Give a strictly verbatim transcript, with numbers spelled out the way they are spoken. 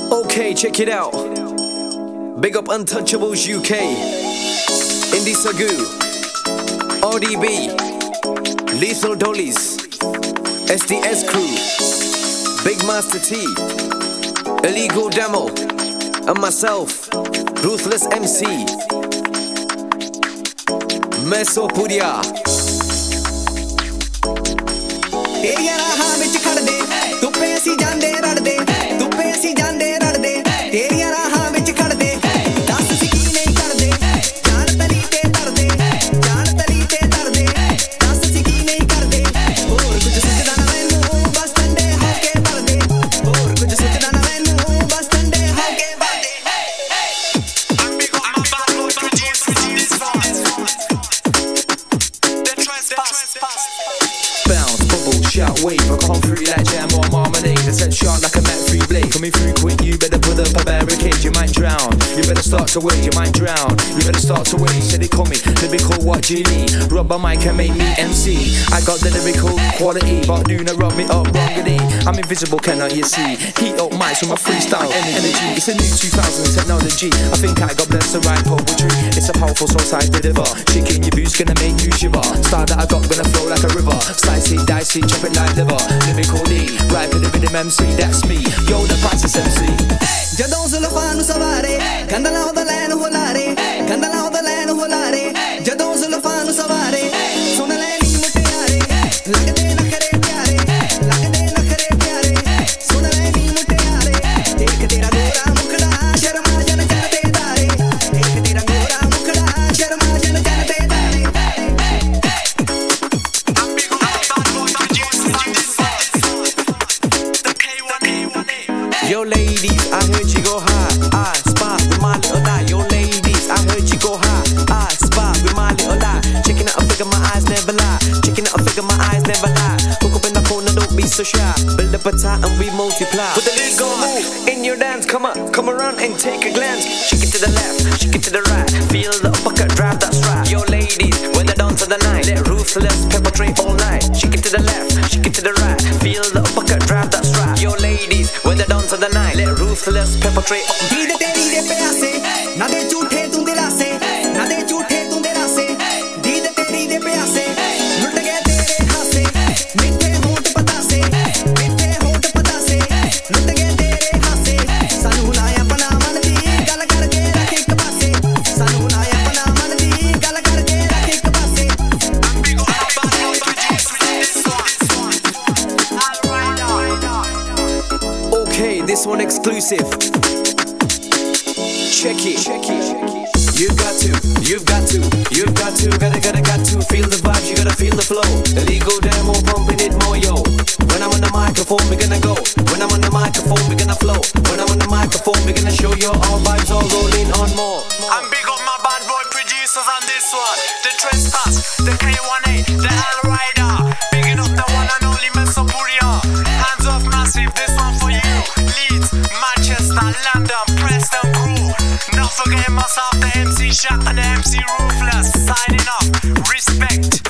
Okay, check it out. Big up Untouchables U K, Indie Sagu, R D B, Lethal Dollies, S D S Crew, Big Master T, Illegal Demo, and myself, Ruthless M C, Mesopudia. तेरिया राहां विच खड़ दे धुप्पे असीं जांदे रड़दे धुप्पे असीं जांदे रड़दे तेरिया राहां विच खड़ दे दस असीं की नहीं करदे जान तली ते तरदे जान तली ते तरदे दस असीं की नहीं करदे होर कुछ सोचदा ना मैनू बस ठंडे हो के भरदे होर कुछ सोचदा ना मैनू बस ठंडे हो के भरदे Bounce, bubble, shout, wave. I come through like jam or marmalade. I set sharp like a Mac three blade. Coming through quick, you better put up a barricade. You might drown. You better start to wait. You might drown. You better start to wait. Said it call me lyrical. What do you need? Rub a mic and make me M C. I got the lyrical quality, but do not rub me up wrongly. I'm invisible, cannot you see? Heat up mics with my freestyle energy. It's a new two thousand technology. I think I got blessed to write poetry. It's a powerful source I deliver. Chicken your boots gonna make you shiver. Style that I got gonna flow like a river. Slice it, dice it, chop it like liver. Lyrical D, right for the rhythm M C. That's me. Yo, the practice M C. ਜਦੋਂ ਜ਼ੁਲਫਾਂ ਨੂੰ ਸਵਾਰੇ ਗੰਦਲਾ ਉਹਦਾ ਲੈਣ ਹੁਲਾਰੇ ਗੰਦਲਾ ਉਹਦਾ ਲੈਣ ਹੁਲਾਰੇ ਜਦੋਂ ਜ਼ੁਲਫਾਂ ਨੂੰ ਸਵਾਰੇ ਸੁਣ ਲੈ ਨੀ ਮੁਟਿਆਰੇ ਲੱਗਦੇ ਨਖਰੇ ਪਿਆਰੇ ਲੱਗਦੇ ਨਖਰੇ ਪਿਆਰੇ ਸੁਣ ਲੈ ਨੀ ਮੁਟਿਆਰੇ ਦੇਖ ਤੇਰਾ ਗੋਰਾ ਮੁਖੜਾ ਸ਼ਰਮਾ ਜਨ ਜਨ ਤੇ ਤਾਰੇ ਦੇਖ ਤੇਰਾ ਗੋਰਾ ਮੁਖੜਾ ਸ਼ਰਮਾ ਜਨ ਜਨ ਤੇ ਤਾਰੇ Yo ladies, I heard you go high. I spot with my little lie. Yo ladies, I heard you go high. I spot with my little lie. Checking out a figure, my eyes never lie. Checking out a figure, my eyes never lie. Hook up in the corner, don't be so shy. Build up a tie and we multiply. With the legal move in your dance, come on, come around and take a glance. Shake it to the left, shake it to the right. Feel the uppercut drive, that's right. Yo ladies, when they're down to the night, let ruthless perpetrate all night. Shake it to the left, shake it to the right. Feel the uppercut drive, that's right. Yo ladies, when they're down to the night, let ruthless perpetrate all night. दीद तेरी दे प्यासे ना दे झूठे तू दिलासे ना दे झूठे तू दिलासे दीद तेरी दे प्यासे लुट गए तेरे हासे मिठे होंठ पतासे मिठे होंठ पतासे लुट गए तेरे हासे सानू लाया अपना मन दी गल करके रख एक पासे सानू लाया अपना मन दी गल करके रख एक पासे Okay, this one exclusive. Check it, check it. You got to, you've got to, you've got to, gotta, gotta, got to feel the vibes, you gotta feel the flow. Illegal demo, pumping it more, yo. When I'm on the microphone, we're gonna go. When I'm on the microphone, we're gonna flow. When I'm on the microphone, we're gonna show you all vibes, all rolling on more. I'm big up my bad boy producers on this one. The Trespass, the K one A, the Al Rider. Bigging up the one and only Mesopudia. Hands off massive, this one for you. Leeds, Manchester, London, Preston crew. Not forgetting myself, the M C Shaq and the M C Ruthless. Signing off, respect.